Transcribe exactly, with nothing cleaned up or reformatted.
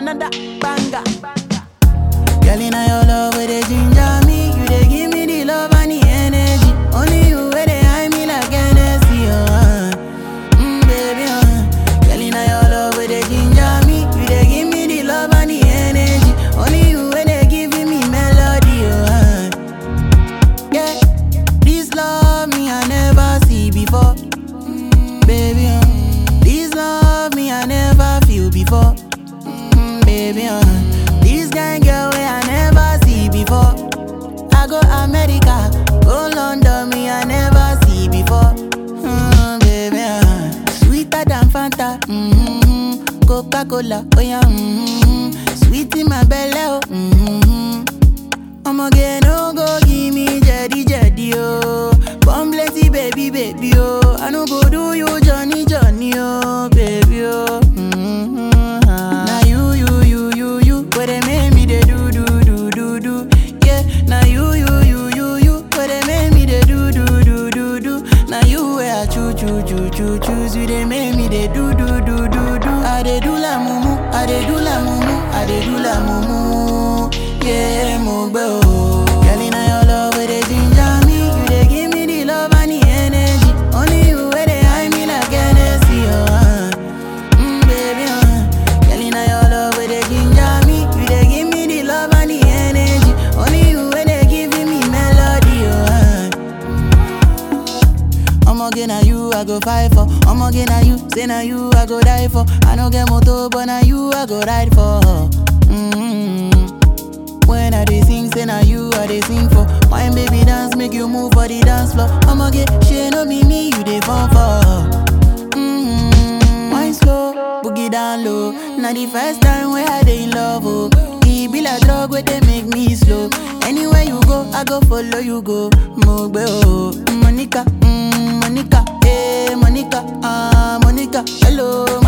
another banger. Girl, in your love, where they ginger me. You they give me the love and the energy. Only you where they hide me like Hennessy, uh. Mm, baby, uh. Girl, in your love, where they ginger me. You they give me the love and the energy. Only you where they giving me melody, uh. Yeah, this love me I never see before, mm, baby, uh. This love me I never feel before, mm, baby, uh. This kind girl way I never see before. I go America, go London, me I never see before, mm, baby, uh. Sweeter than Fanta, mm-hmm. Coca-Cola, oh yeah, mm-hmm. Sweet in my belly, oh, mm-hmm. I'ma get no go give me jetty jetty, oh. Come blessy baby, baby, oh. I no go do you Johnny, Johnny, oh, baby, oh. Mm-hmm. Now you, you, you, you, you, where they make me they do, do, do, do, do. Yeah, now you, you, you, you, you, where they make me they do, do, do, do, do. Now you where I choo, choo, choo, choo, choose you, they make me they do, do, do, do, do. I they do la mumu, I they do la mumu, I they do la mumu. Yeah, mugbe oh. Girl, inna your love where they ginger me. You they give me the love and the energy. Only you where they hide me like Hennessy, oh, uh. Mm, baby, uh. Girl, inna your love where they ginger me. You they give me the love and the energy. Only you where they giving me melody, oh, uh. I'ma get na you I go fight for. I'ma get na you, say na you I go die for. I no get motor, but na you I go ride for. Mm-hmm. When I dey sing, say na you I dey sing for. Wine baby dance, make you move for the dance floor. I'ma get shit, no be me, you dey fall for. Mm-hmm. Wine slow, boogie down low. Now the first time where I dey in love, oh. E be like drug where they make me slow. Anywhere you go, I go follow you go. Mogbe oh, Monica, mm, Monica, hey Monica, ah Monica, hello.